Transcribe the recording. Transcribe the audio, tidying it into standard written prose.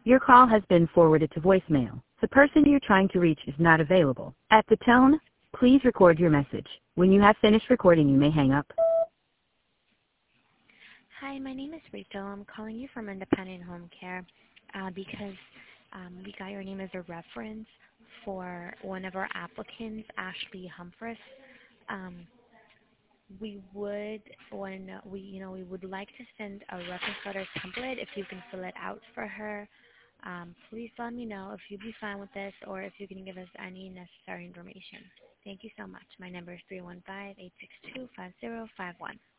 Your call has been forwarded to voicemail. The person you're trying to reach is not available. At the tone, please record your message. When you have finished recording, you may hang up. Hi, my name is Rachel. I'm calling you from Independent Home Care because we got your name as a reference for one of our applicants, Ashley Humphreys. We would want to know, we would like to send a reference letter template if you can fill it out for her. Please let me know if you'd be fine with this or if you can give us any necessary information. Thank you so much. My number is 315-862-5051.